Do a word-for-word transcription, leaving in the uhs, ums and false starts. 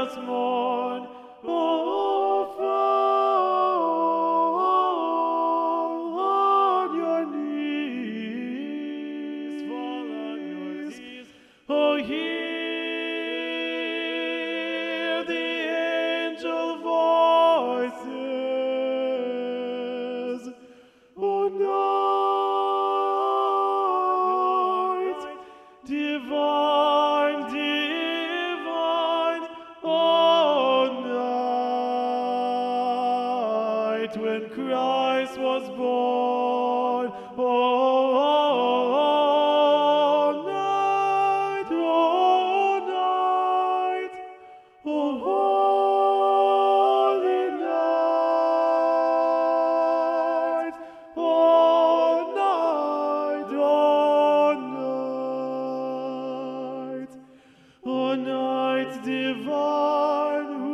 us mourn. Oh, fall on your knees, fall on your knees. Oh, hear the angel voices. Oh, night, divine, divine, oh, night, when Christ was born. Oh, night, oh, night, oh, holy night, oh, night, oh, night, oh, night divine.